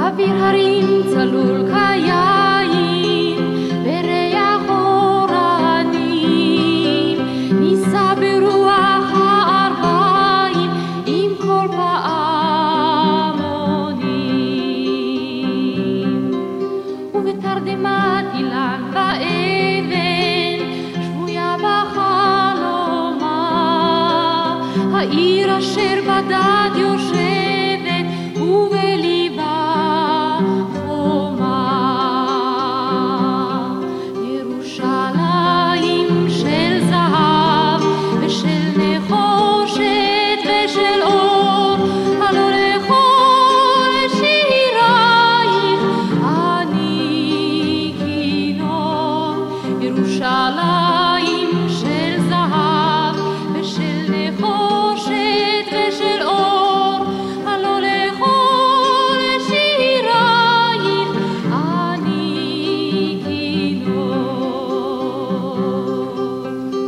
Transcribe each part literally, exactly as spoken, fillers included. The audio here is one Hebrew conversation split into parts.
באוויר הרים צלול כיין, בריח אורנים, נישא ברוח הארבעים עם כל פעמונים. ובתרדמת אילן ואבן, שבויה בחלומה, העיר אשר בדד יושבת ובליבה חומה. ירושלים של זהב ושל נחושת ושל אור, הלא לכל שירייך אני כינור. ירושלים של זהב ושל נחושת ושל אור, הלא לכל שירייך אני כינור.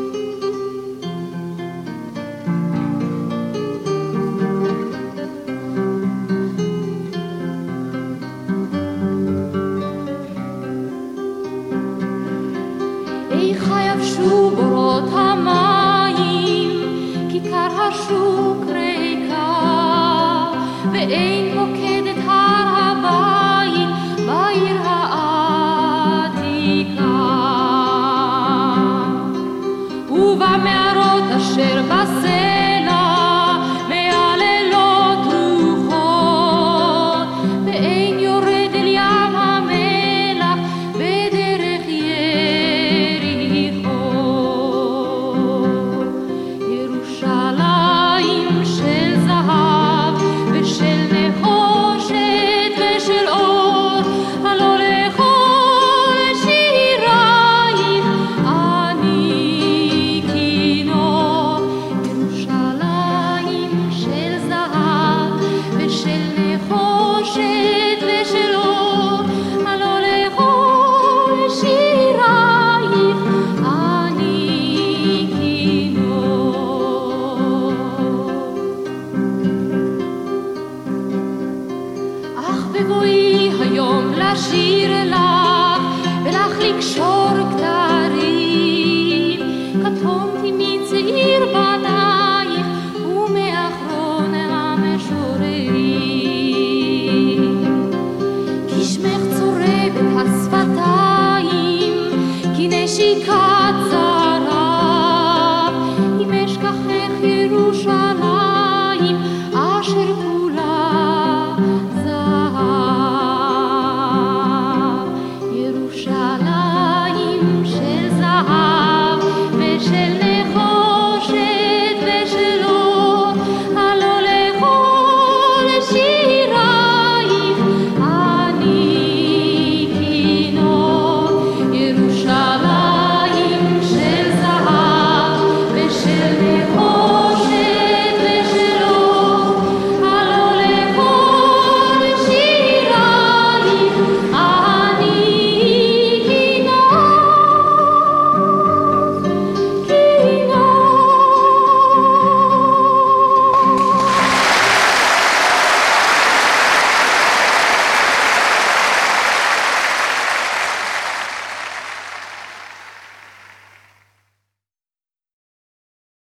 איך יבשו בורות המים, כיכר השוק ריקה, ואין מוקדת הר הבית בעיר העתיקה. ובמערות אשר בסלע מהללות רוחות, ואין יורד אל ים המלח בדרך יריחו. ירושלים של זהב ושל נחושת ושל אור, הלא לכל שירייך אני כינור. ירושלים של זהב ושל נחושת ושל אור, הלא לכל שירייך אני כינור. אך בבואי היום לשיר לך ולך לקשור כתב